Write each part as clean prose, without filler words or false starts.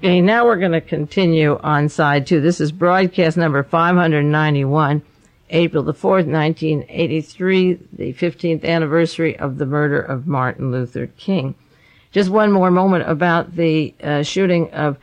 Okay, now we're going to continue on side two. This is broadcast number 591, April the 4th, 1983, the 15th anniversary of the murder of Martin Luther King. Just one more moment about the shooting of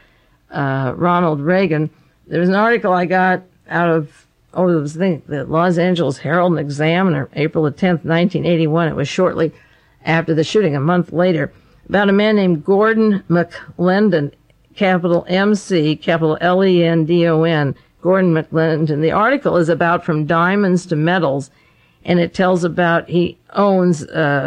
Ronald Reagan. There was an article I got out of, the Los Angeles Herald and Examiner, April the 10th, 1981. It was shortly after the shooting, a month later, about a man named Gordon McLendon, capital MC, capital Lendon, Gordon McLendon. The article is about From Diamonds to Metals, and it tells about he owns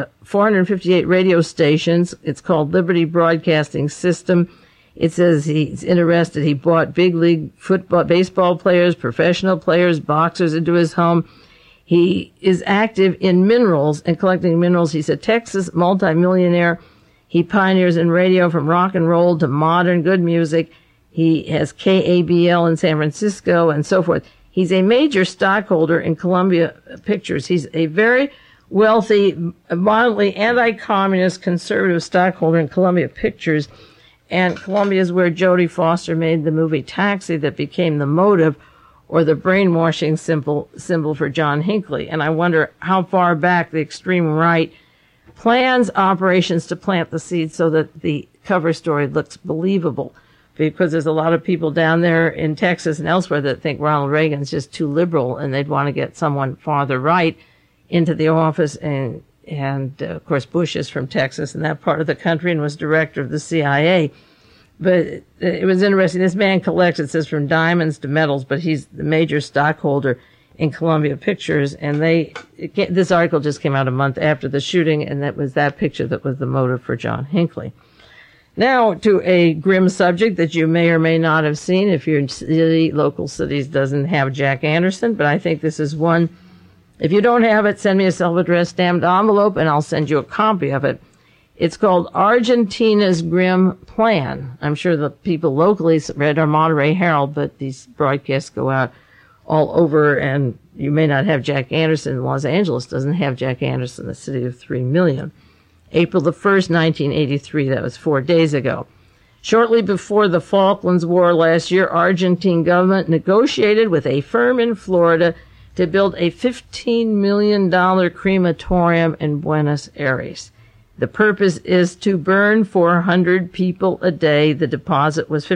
458 radio stations. It's called Liberty Broadcasting System. It says he's interested. He bought big league football, baseball players, professional players, boxers into his home. He is active in minerals and collecting minerals. He's a Texas multimillionaire. He pioneers in radio from rock and roll to modern good music. He has KABL in San Francisco and so forth. He's a major stockholder in Columbia Pictures. He's a very wealthy, mildly anti-communist conservative stockholder in Columbia Pictures. And Columbia is where Jodie Foster made the movie Taxi that became the motive or the brainwashing symbol for John Hinckley. And I wonder how far back the extreme right plans operations to plant the seeds so that the cover story looks believable. Because there's a lot of people down there in Texas and elsewhere that think Ronald Reagan's just too liberal and they'd want to get someone farther right into the office. And of course, Bush is from Texas and that part of the country and was director of the CIA. But it was interesting. This man collects, it says, from diamonds to metals, but he's the major stockholder in Columbia Pictures. And this article just came out a month after the shooting, and that was that picture that was the motive for John Hinckley. Now to a grim subject that you may or may not have seen if your city, local cities doesn't have Jack Anderson, but I think this is one. If you don't have it, send me a self-addressed stamped envelope and I'll send you a copy of it. It's called Argentina's Grim Plan. I'm sure the people locally read our Monterey Herald, but these broadcasts go out all over, and you may not have Jack Anderson. Los Angeles doesn't have Jack Anderson, the city of 3 million. April the 1st, 1983, that was 4 days ago. Shortly before the Falklands War last year, Argentine government negotiated with a firm in Florida to build a $15 million crematorium in Buenos Aires. The purpose is to burn 400 people a day. The deposit was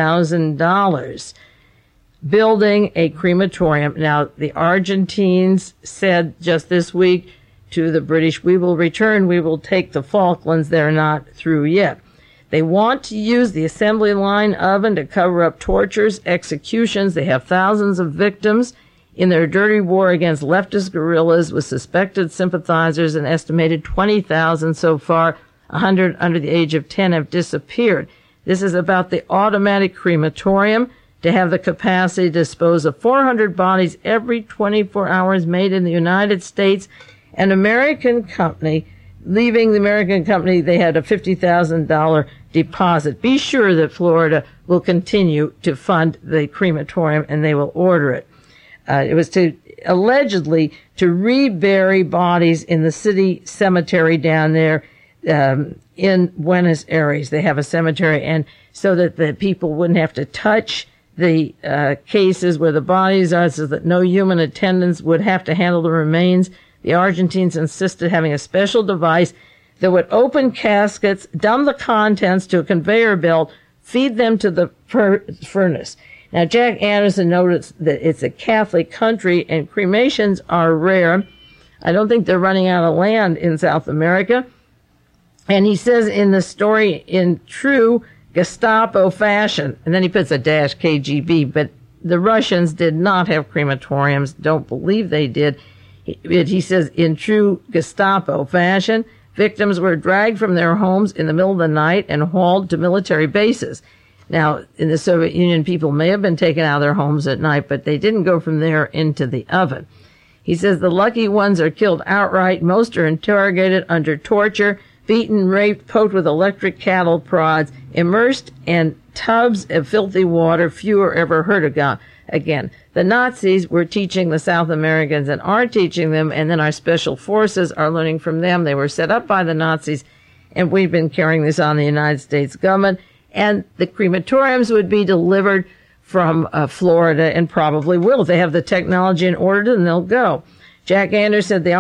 $50,000. Building a crematorium. Now, the Argentines said just this week to the British, we will return, we will take the Falklands, they're not through yet. They want to use the assembly line oven to cover up tortures, executions. They have thousands of victims in their dirty war against leftist guerrillas with suspected sympathizers. An estimated 20,000 so far, 100 under the age of 10 have disappeared. This is about the automatic crematorium to have the capacity to dispose of 400 bodies every 24 hours, made in the United States. An American company, leaving the American company, they had a $50,000 deposit. Be sure that Florida will continue to fund the crematorium and they will order it. It was allegedly to rebury bodies in the city cemetery down there in Buenos Aires. They have a cemetery, and so that the people wouldn't have to touch the cases where the bodies are, so that no human attendants would have to handle the remains. The Argentines insisted having a special device that would open caskets, dump the contents to a conveyor belt, feed them to the furnace. Now, Jack Anderson noticed that it's a Catholic country and cremations are rare. I don't think they're running out of land in South America. And he says in the story, in true Gestapo fashion, and then he puts a dash KGB, but the Russians did not have crematoriums, don't believe they did. He says, in true Gestapo fashion, victims were dragged from their homes in the middle of the night and hauled to military bases. Now, in the Soviet Union, people may have been taken out of their homes at night, but they didn't go from there into the oven. He says the lucky ones are killed outright. Most are interrogated under torture, beaten, raped, poked with electric cattle prods, immersed in tubs of filthy water. Few are ever heard of again. The Nazis were teaching the South Americans and are teaching them, and then our special forces are learning from them. They were set up by the Nazis, and we've been carrying this on the United States government. and the crematoriums would be delivered from Florida, and probably will. If they have the technology and ordered it, then they'll go. Jack Anderson said the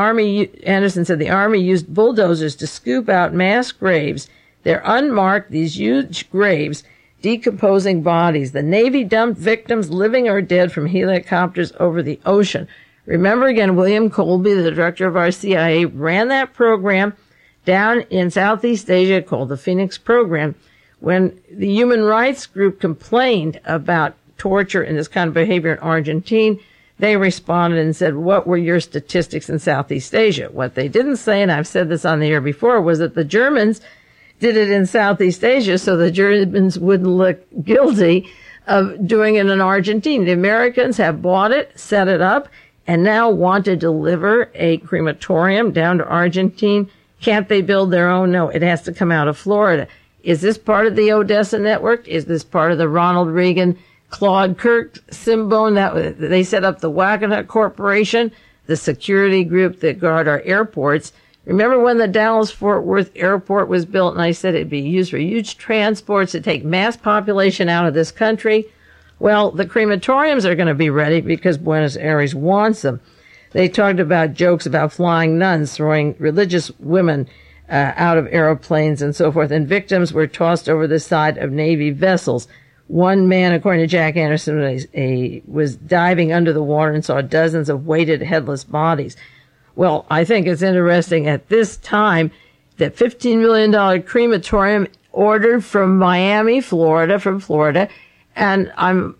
Army used bulldozers to scoop out mass graves. They're unmarked, these huge graves, decomposing bodies. The Navy dumped victims, living or dead, from helicopters over the ocean. Remember again, William Colby, the director of our CIA, ran that program down in Southeast Asia called the Phoenix Program. When the human rights group complained about torture and this kind of behavior in Argentina, they responded and said, what were your statistics in Southeast Asia? What they didn't say, and I've said this on the air before, was that the Germans did it in Southeast Asia so the Germans wouldn't look guilty of doing it in Argentina. The Americans have bought it, set it up, and now want to deliver a crematorium down to Argentina. Can't they build their own? No, it has to come out of Florida. Is this part of the Odessa network? Is this part of the Ronald Reagan, Claude Kirk, Simbone? That they set up the Wackenhut Corporation, the security group that guard our airports. Remember when the Dallas-Fort Worth airport was built, and I said it'd be used for huge transports to take mass population out of this country? Well, the crematoriums are going to be ready because Buenos Aires wants them. They talked about jokes about flying nuns, throwing religious women out of airplanes and so forth, and victims were tossed over the side of Navy vessels. One man, according to Jack Anderson, was diving under the water and saw dozens of weighted, headless bodies. Well, I think it's interesting at this time that $15 million crematorium ordered from Miami, Florida, and I'm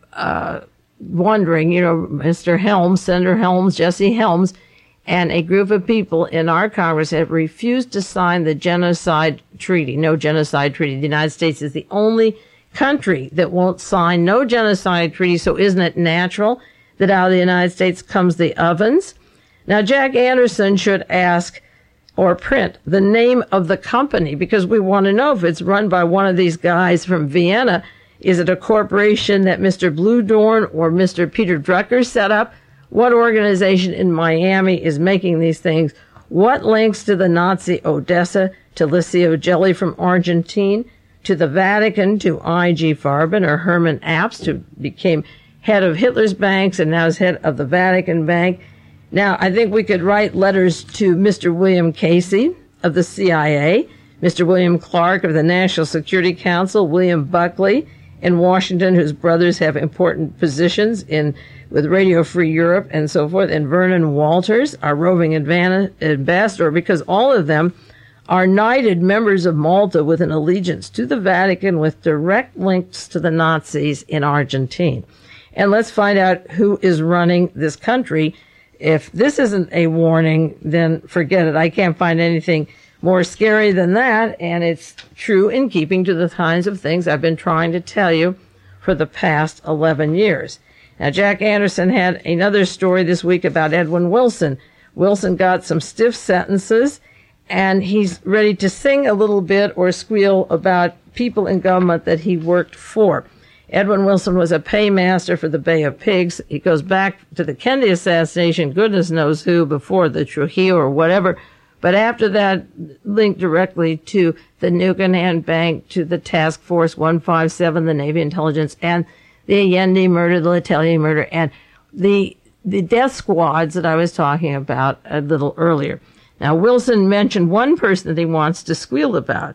wondering, Mr. Helms, Senator Helms, Jesse Helms, and a group of people in our Congress have refused to sign the genocide treaty, no genocide treaty. The United States is the only country that won't sign no genocide treaty, so isn't it natural that out of the United States comes the ovens? Now, Jack Anderson should ask or print the name of the company because we want to know if it's run by one of these guys from Vienna. Is it a corporation that Mr. Bluedorn or Mr. Peter Drucker set up? What organization in Miami is making these things? What links to the Nazi Odessa, to Licio Gelli from Argentina, to the Vatican, to I.G. Farben or Herman Apst, who became head of Hitler's banks and now is head of the Vatican Bank? Now, I think we could write letters to Mr. William Casey of the CIA, Mr. William Clark of the National Security Council, William Buckley in Washington, whose brothers have important positions with Radio Free Europe and so forth, and Vernon Walters, our roving ambassador, because all of them are knighted members of Malta with an allegiance to the Vatican with direct links to the Nazis in Argentina. And let's find out who is running this country. If this isn't a warning, then forget it. I can't find anything more scary than that, and it's true in keeping to the kinds of things I've been trying to tell you for the past 11 years. Now, Jack Anderson had another story this week about Edwin Wilson. Wilson got some stiff sentences, and he's ready to sing a little bit or squeal about people in government that he worked for. Edwin Wilson was a paymaster for the Bay of Pigs. He goes back to the Kennedy assassination, goodness knows who, before the Trujillo or whatever. But after that, linked directly to the Nukenhand Bank, to the Task Force 157, the Navy Intelligence, and the Allende murder, the Letelier murder, and the death squads that I was talking about a little earlier. Now, Wilson mentioned one person that he wants to squeal about.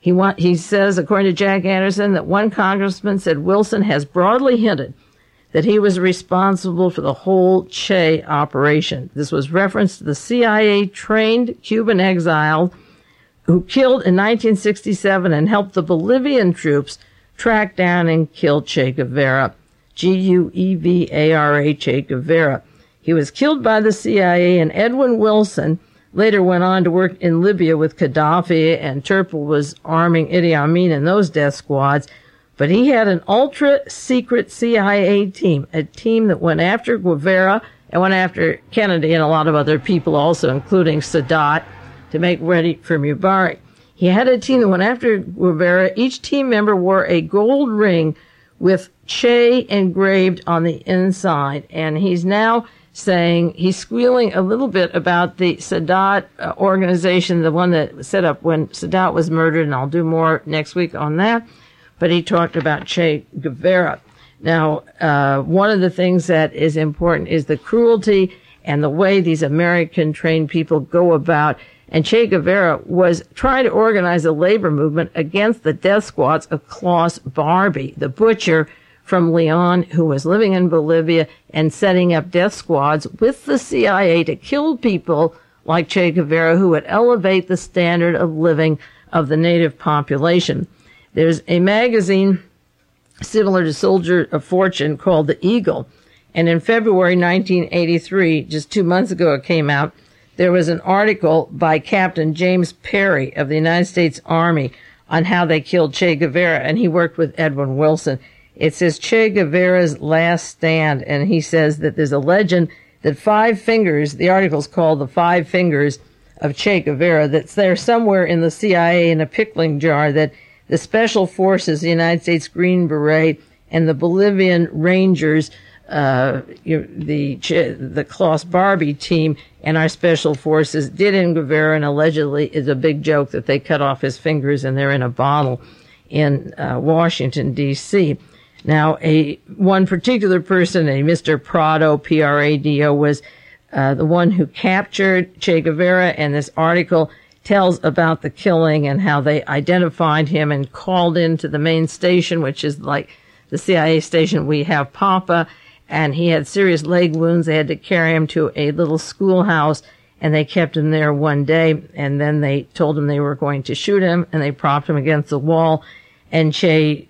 He says, according to Jack Anderson, that one congressman said Wilson has broadly hinted that he was responsible for the whole Che operation. This was reference to the CIA-trained Cuban exile who killed in 1967 and helped the Bolivian troops track down and kill Che Guevara, Guevara, Che Guevara. He was killed by the CIA, and Edwin Wilson later went on to work in Libya with Gaddafi, and Turpel was arming Idi Amin in those death squads. But he had an ultra-secret CIA team, a team that went after Guevara and went after Kennedy and a lot of other people also, including Sadat, to make ready for Mubarak. He had a team that went after Guevara. Each team member wore a gold ring with Che engraved on the inside, and he's now saying he's squealing a little bit about the Sadat organization, the one that was set up when Sadat was murdered, and I'll do more next week on that. but he talked about Che Guevara. Now, one of the things that is important is the cruelty and the way these American-trained people go about. And Che Guevara was trying to organize a labor movement against the death squads of Klaus Barbie, the butcher from Leon, who was living in Bolivia and setting up death squads with the CIA to kill people like Che Guevara, who would elevate the standard of living of the native population. There's a magazine similar to Soldier of Fortune called The Eagle. And in February 1983, just 2 months ago it came out, there was an article by Captain James Perry of the United States Army on how they killed Che Guevara, and he worked with Edwin Wilson. It says Che Guevara's last stand, and he says that there's a legend that 5 fingers, the article's called The 5 Fingers of Che Guevara, that's there somewhere in the CIA in a pickling jar, that the Special Forces, the United States Green Beret, and the Bolivian Rangers, the Klaus Barbie team and our Special Forces did in Guevara, and allegedly is a big joke that they cut off his fingers and they're in a bottle in Washington, D.C. Now, one particular person, a Mr. Prado, P-R-A-D-O, was the one who captured Che Guevara, and this article tells about the killing and how they identified him and called into the main station, which is like the CIA station. We have Papa, and he had serious leg wounds. They had to carry him to a little schoolhouse, and they kept him there one day, and then they told him they were going to shoot him, and they propped him against the wall, and Che,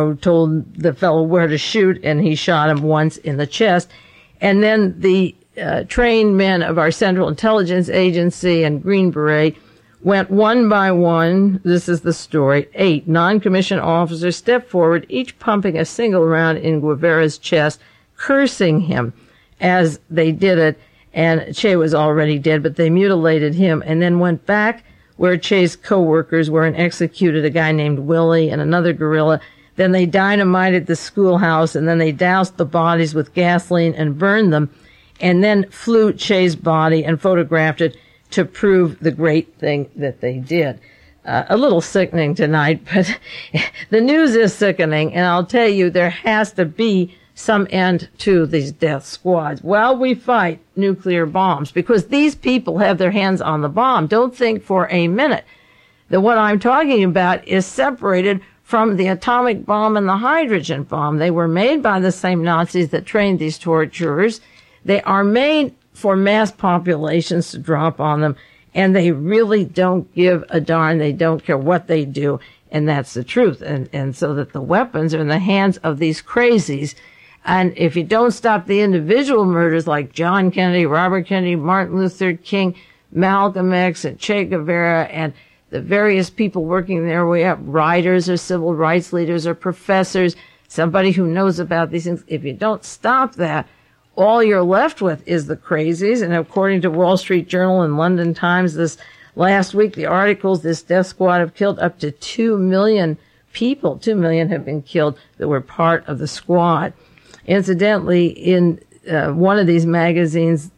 told the fellow where to shoot, and he shot him once in the chest. And then the trained men of our Central Intelligence Agency and Green Beret went one by one, this is the story, 8 non-commissioned officers stepped forward, each pumping a single round in Guevara's chest, cursing him as they did it. And Che was already dead, but they mutilated him and then went back where Che's co-workers were and executed a guy named Willie and another guerrilla. Then they dynamited the schoolhouse, and then they doused the bodies with gasoline and burned them, and then flew Che's body and photographed it to prove the great thing that they did. A little sickening tonight, but the news is sickening, and I'll tell you, there has to be some end to these death squads while we fight nuclear bombs, because these people have their hands on the bomb. Don't think for a minute that what I'm talking about is separated from the atomic bomb and the hydrogen bomb. They were made by the same Nazis that trained these torturers. They are made for mass populations to drop on them, and they really don't give a darn. They don't care what they do, and that's the truth. And so that the weapons are in the hands of these crazies. And if you don't stop the individual murders like John Kennedy, Robert Kennedy, Martin Luther King, Malcolm X, and Che Guevara, and the various people working there, we have writers or civil rights leaders or professors, somebody who knows about these things. If you don't stop that, all you're left with is the crazies. And according to Wall Street Journal and London Times this last week, the articles, this death squad have killed up to 2 million people. 2 million have been killed that were part of the squad. Incidentally, in one of these magazines,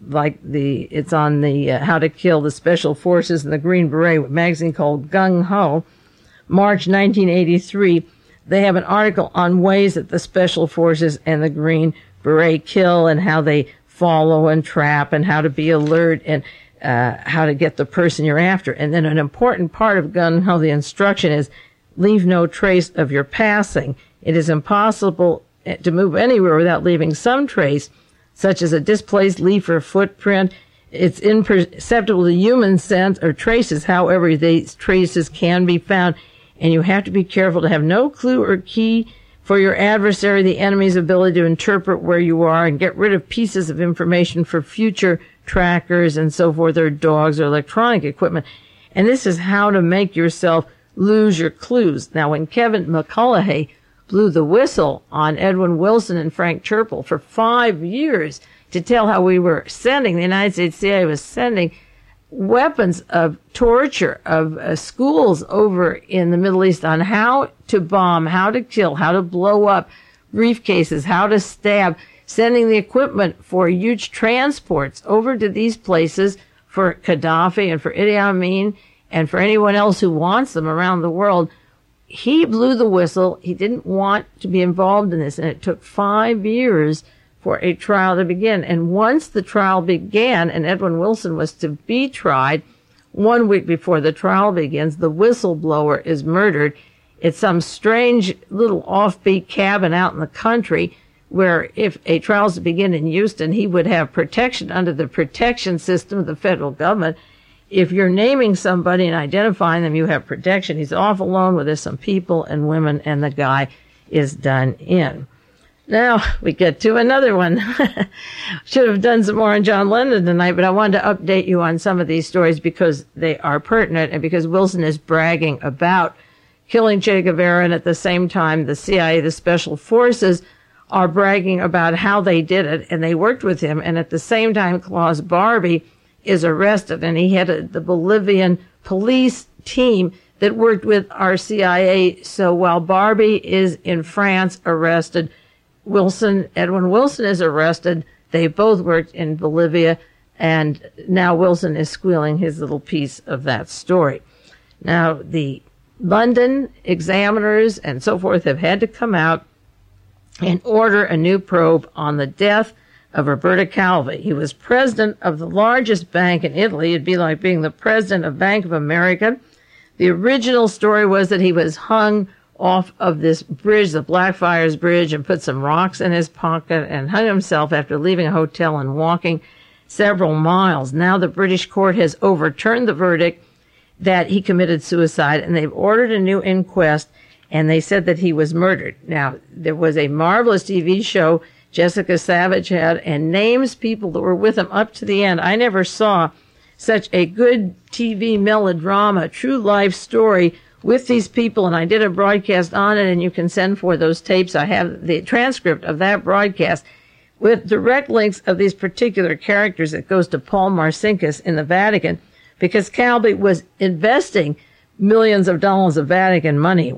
it's on the How to Kill the Special Forces and the Green Beret, a magazine called Gung Ho, March 1983, they have an article on ways that the Special Forces and the Green Beret kill and how they follow and trap and how to be alert and how to get the person you're after. And then an important part of Gung Ho, the instruction is leave no trace of your passing. It is impossible to move anywhere without leaving some trace, such as a displaced leaf or footprint. It's imperceptible to human scent or traces. However, these traces can be found, and you have to be careful to have no clue or key for your adversary, the enemy's ability to interpret where you are and get rid of pieces of information for future trackers and so forth, or dogs or electronic equipment. And this is how to make yourself lose your clues. Now, when Kevin McCullough blew the whistle on Edwin Wilson and Frank Churchill for 5 years to tell how we were sending, the United States CIA was sending weapons of torture of schools over in the Middle East on how to bomb, how to kill, how to blow up briefcases, how to stab, sending the equipment for huge transports over to these places for Gaddafi and for Idi Amin and for anyone else who wants them around the world. he blew the whistle. He didn't want to be involved in this, and it took 5 years for a trial to begin. And once the trial began and Edwin Wilson was to be tried, 1 week before the trial begins, the whistleblower is murdered. It's some strange little offbeat cabin out in the country where if a trial is to begin in Houston, he would have protection under the protection system of the federal government. If you're naming somebody and identifying them, you have protection. He's off alone with some people and women, and the guy is done in. Now we get to another one. Should have done some more on John Lennon tonight, but I wanted to update you on some of these stories because they are pertinent and because Wilson is bragging about killing Che Guevara, and at the same time the CIA, the Special Forces, are bragging about how they did it, and they worked with him. And at the same time, Klaus Barbie is arrested, and he headed the Bolivian police team that worked with our CIA. So while Barbie is in France arrested, Edwin Wilson is arrested. They both worked in Bolivia, and now Wilson is squealing his little piece of that story. Now, the London examiners and so forth have had to come out and order a new probe on the death of Roberto Calvi. He was president of the largest bank in Italy. It'd be like being the president of Bank of America. The original story was that he was hung off of this bridge, the Blackfriars Bridge, and put some rocks in his pocket and hung himself after leaving a hotel and walking several miles. Now the British court has overturned the verdict that he committed suicide, and they've ordered a new inquest, and they said that he was murdered. Now, there was a marvelous TV show Jessica Savage had and names people that were with him up to the end. I never saw such a good TV melodrama, true life story with these people, and I did a broadcast on it, and you can send for those tapes. I have the transcript of that broadcast with direct links of these particular characters that goes to Paul Marcinkus in the Vatican, because Calvi was investing millions of dollars of Vatican money,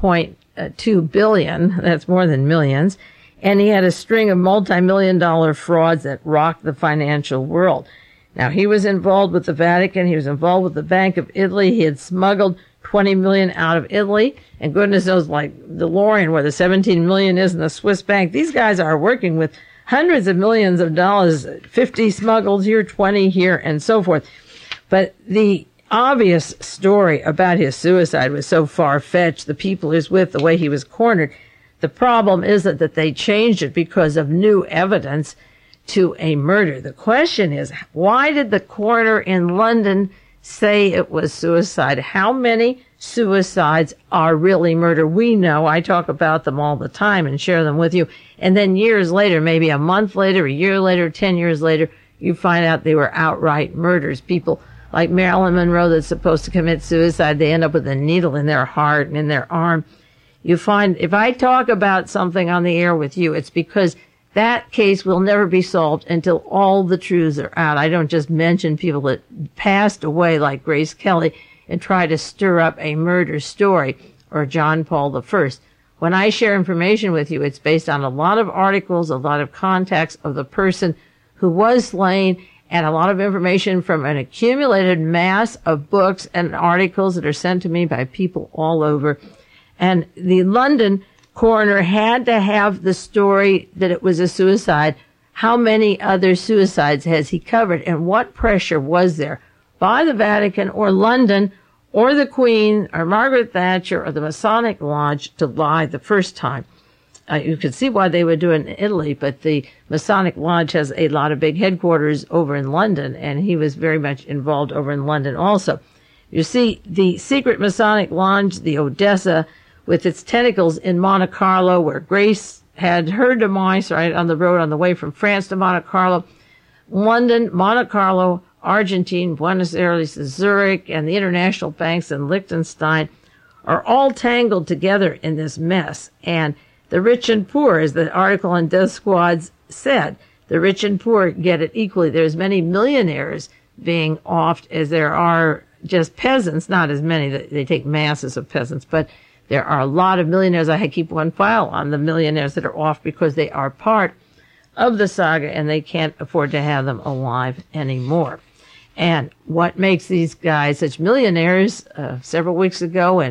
1.2 billion, that's more than millions, and he had a string of multi-million-dollar frauds that rocked the financial world. Now, he was involved with the Vatican. He was involved with the Bank of Italy. He had smuggled 20 million out of Italy, and goodness knows, like DeLorean, where the 17 million is in the Swiss bank. These guys are working with hundreds of millions of dollars, 50 smuggled here, 20 here, and so forth. But the obvious story about his suicide was so far-fetched, the people he was with, the way he was cornered. The problem isn't that they changed it because of new evidence to a murder. The question is, why did the coroner in London say it was suicide? How many suicides are really murder? We know. I talk about them all the time and share them with you. And then years later, maybe a month later, a year later, 10 years later, you find out they were outright murders. People like Marilyn Monroe that's supposed to commit suicide, they end up with a needle in their heart and in their arm. You find, if I talk about something on the air with you, it's because that case will never be solved until all the truths are out. I don't just mention people that passed away like Grace Kelly and try to stir up a murder story, or John Paul I. When I share information with you, it's based on a lot of articles, a lot of contacts of the person who was slain, and a lot of information from an accumulated mass of books and articles that are sent to me by people all over. And the London coroner had to have the story that it was a suicide. How many other suicides has he covered? And what pressure was there by the Vatican or London or the Queen or Margaret Thatcher or the Masonic Lodge to lie the first time? You could see why they would do it in Italy, but the Masonic Lodge has a lot of big headquarters over in London, and he was very much involved over in London also. You see, the secret Masonic Lodge, the Odessa, with its tentacles in Monte Carlo, where Grace had her demise right on the road on the way from France to Monte Carlo. London, Monte Carlo, Argentine, Buenos Aires, Zurich, and the international banks in Liechtenstein are all tangled together in this mess. And the rich and poor, as the article on Death Squads said, the rich and poor get it equally. There's many millionaires being offed as there are just peasants, not as many. They take masses of peasants, but there are a lot of millionaires. I keep one file on the millionaires that are off because they are part of the saga and they can't afford to have them alive anymore. And what makes these guys such millionaires? Several weeks ago in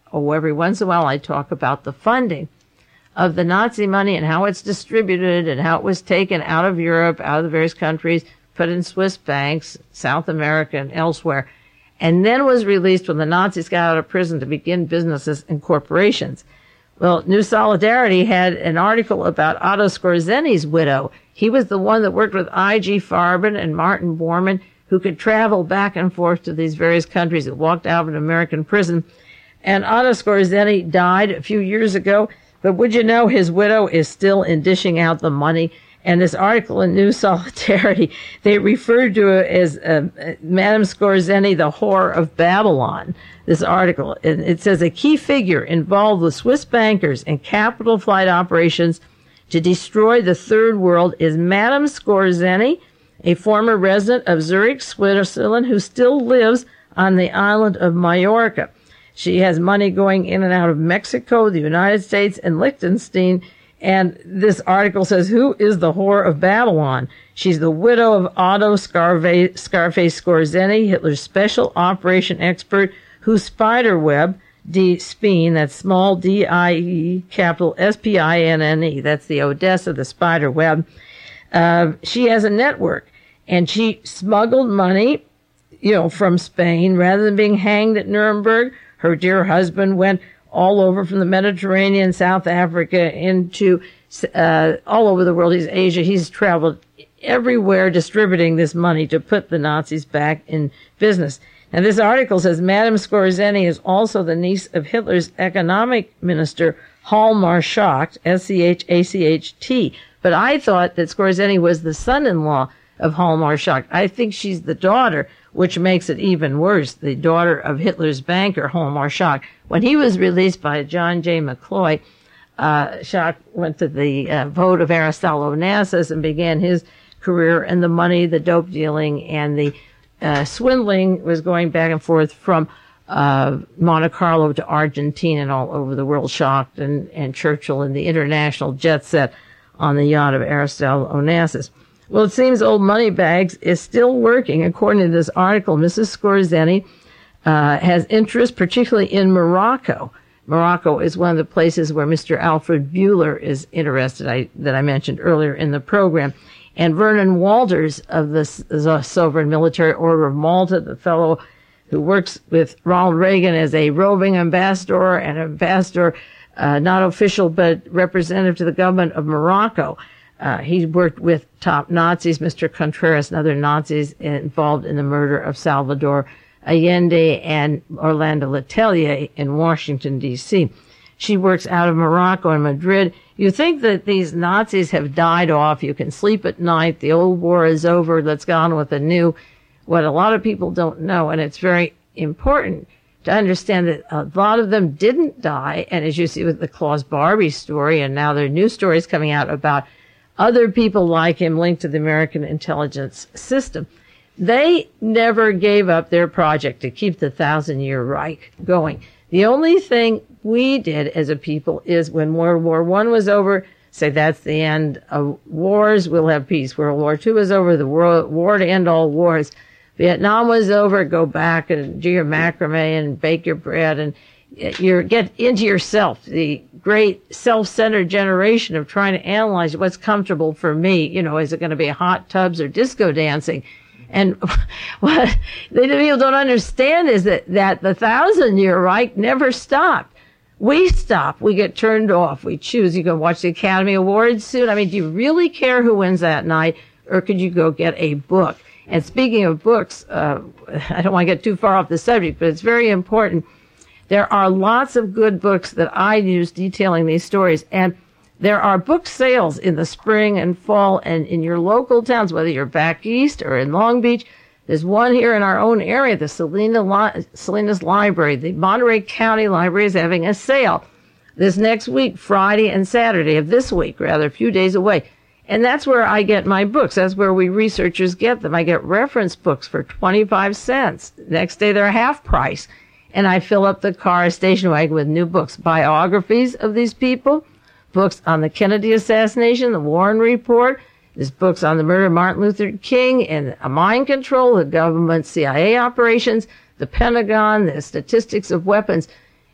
every once in a while I talk about the funding of the Nazi money and how it's distributed and how it was taken out of Europe, out of the various countries, put in Swiss banks, South America, and elsewhere, and then was released when the Nazis got out of prison to begin businesses and corporations. Well, New Solidarity had an article about Otto Skorzeny's widow. He was the one that worked with I.G. Farben and Martin Bormann, who could travel back and forth to these various countries, that walked out of an American prison. And Otto Skorzeny died a few years ago, but would you know his widow is still in dishing out the money? And this article in New Solidarity, they referred to it as Madame Skorzeny, the whore of Babylon. This article, it says a key figure involved with Swiss bankers and capital flight operations to destroy the third world is Madame Skorzeny, a former resident of Zurich, Switzerland, who still lives on the island of Majorca. She has money going in and out of Mexico, the United States, and Liechtenstein. And this article says, who is the whore of Babylon? She's the widow of Otto Scarface Skorzeny, Hitler's special operation expert, whose spider web, Spien, that's small D-I-E, capital S-P-I-N-N-E, that's the Odessa, the spider web. She has a network, and she smuggled money, from Spain rather than being hanged at Nuremberg. Her dear husband went all over from the Mediterranean, South Africa, into all over the world. He's Asia. He's traveled everywhere distributing this money to put the Nazis back in business. And this article says Madame Skorzeny is also the niece of Hitler's economic minister, Hjalmar Schacht, S-C-H-A-C-H-T. But I thought that Skorzeny was the son-in-law of Hjalmar Schacht. I think she's the daughter, which makes it even worse, the daughter of Hitler's banker, Hjalmar Schacht. When he was released by John J. McCloy, Schacht went to the vote of Aristotle Onassis and began his career, and the money, the dope dealing, and the swindling was going back and forth from Monte Carlo to Argentina and all over the world. Schacht and Churchill and the international jet set on the yacht of Aristotle Onassis. Well, it seems old Moneybags is still working. According to this article, Mrs. Skorzeny has interest particularly in Morocco. Morocco is one of the places where Mr. Alfred Buehler is interested, that I mentioned earlier in the program. And Vernon Walters of the Sovereign Military Order of Malta, the fellow who works with Ronald Reagan as a roving ambassador and ambassador, not official, but representative to the government of Morocco. He worked with top Nazis, Mr. Contreras and other Nazis involved in the murder of Salvador Allende and Orlando Letelier in Washington, D.C. She works out of Morocco and Madrid. You think that these Nazis have died off. You can sleep at night. The old war is over. Let's get on with the new. What a lot of people don't know, and it's very important to understand that a lot of them didn't die. And as you see with the Klaus Barbie story, and now there are new stories coming out about other people like him linked to the American intelligence system. They never gave up their project to keep the 1,000-year Reich going. The only thing we did as a people is when World War I was over, say that's the end of wars, we'll have peace. World War II was over, the war to end all wars. Vietnam was over, go back and do your macrame and bake your bread and get into yourself. The great self-centered generation of trying to analyze what's comfortable for me. Is it going to be hot tubs or disco dancing? And what the people don't understand is that the 1,000-year Reich never stopped. We stop. We get turned off. We choose. You can watch the Academy Awards soon. I mean, do you really care who wins that night, or could you go get a book? And speaking of books, I don't want to get too far off the subject, but it's very important. There are lots of good books that I use detailing these stories, and there are book sales in the spring and fall and in your local towns, whether you're back east or in Long Beach. There's one here in our own area, the Salinas Library. The Monterey County Library is having a sale this next week, Friday and Saturday of this week, rather, a few days away. And that's where I get my books. That's where we researchers get them. I get reference books for 25 cents. Next day, they're half price. And I fill up the car station wagon with new books, biographies of these people, books on the Kennedy assassination, the Warren Report. There's books on the murder of Martin Luther King and mind control, the government CIA operations, the Pentagon, the statistics of weapons.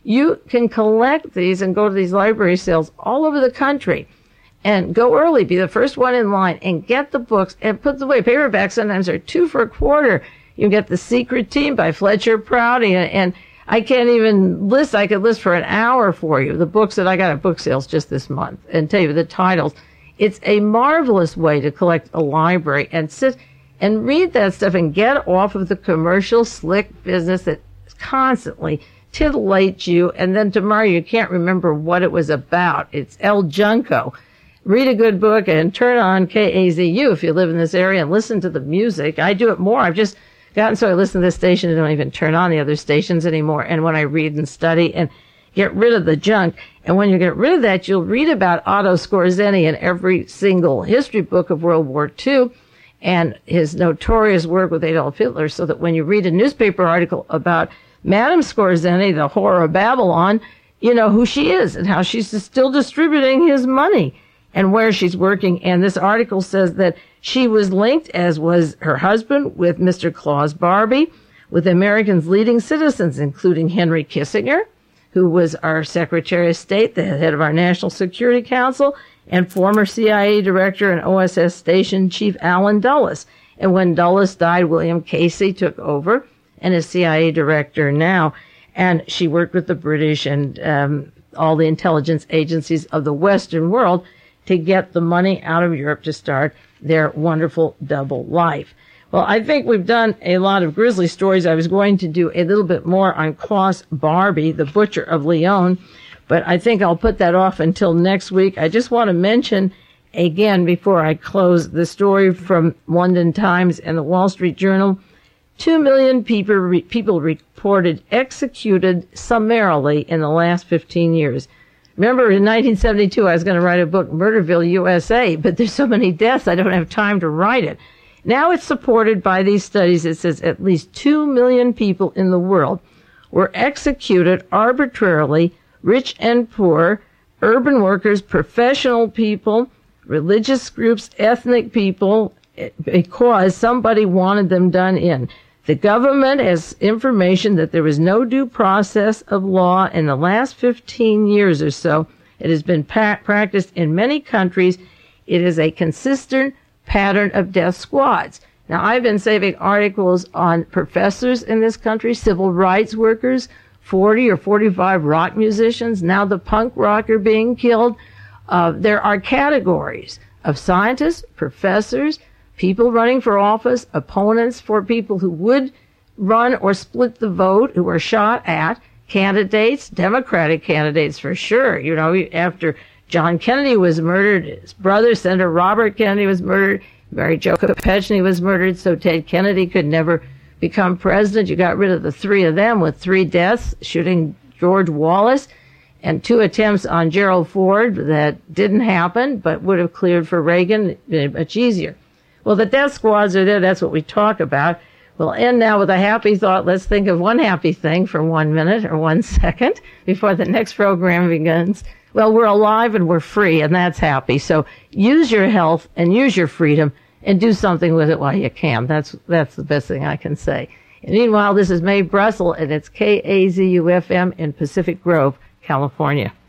You can collect these and go to these library sales all over the country and go early, be the first one in line, and get the books and put them away. Paperbacks sometimes are $2 for $1. You get The Secret Team by Fletcher Prouty, and I can't even list. I could list for an hour for you the books that I got at book sales just this month and tell you the titles. It's a marvelous way to collect a library and sit and read that stuff and get off of the commercial slick business that constantly titillates you, and then tomorrow you can't remember what it was about. It's El Junco. Read a good book and turn on KAZU if you live in this area and listen to the music. I do it more. I've just gotten so I listen to this station and don't even turn on the other stations anymore. And when I read and study and get rid of the junk, and when you get rid of that, you'll read about Otto Skorzeny in every single history book of World War II and his notorious work with Adolf Hitler, so that when you read a newspaper article about Madame Skorzeny, the whore of Babylon, you know who she is and how she's still distributing his money and where she's working. And this article says that she was linked, as was her husband, with Mr. Claus Barbie, with Americans' leading citizens, including Henry Kissinger, who was our Secretary of State, the head of our National Security Council, and former CIA Director and OSS Station Chief Allen Dulles. And when Dulles died, William Casey took over and is CIA Director now. And she worked with the British and all the intelligence agencies of the Western world to get the money out of Europe to start their wonderful double life. Well, I think we've done a lot of grisly stories. I was going to do a little bit more on Claus Barbie, the Butcher of Lyon, but I think I'll put that off until next week. I just want to mention again, before I close, the story from London Times and the Wall Street Journal. 2 million people reported executed summarily in the last 15 years. Remember, in 1972, I was going to write a book, Murderville, USA, but there's so many deaths, I don't have time to write it. Now it's supported by these studies. It says at least 2 million people in the world were executed arbitrarily, rich and poor, urban workers, professional people, religious groups, ethnic people, because somebody wanted them done in. The government has information that there was no due process of law in the last 15 years or so. It has been practiced in many countries. It is a consistent pattern of death squads. Now, I've been saving articles on professors in this country, civil rights workers, 40 or 45 rock musicians, now the punk rocker being killed. There are categories of scientists, professors, people running for office, opponents for people who would run or split the vote, who are shot at, candidates, Democratic candidates for sure. You know, after John Kennedy was murdered, his brother, Senator Robert Kennedy, was murdered, Mary Jo Kopechne was murdered, so Ted Kennedy could never become president. You got rid of the three of them with 3 deaths, shooting George Wallace, and 2 attempts on Gerald Ford that didn't happen, but would have cleared for Reagan much easier. Well, the death squads are there. That's what we talk about. We'll end now with a happy thought. Let's think of one happy thing for 1 minute or 1 second before the next program begins. Well, we're alive and we're free, and that's happy. So use your health and use your freedom and do something with it while you can. That's the best thing I can say. And meanwhile, this is Mae Brussel, and it's KAZU-FM in Pacific Grove, California.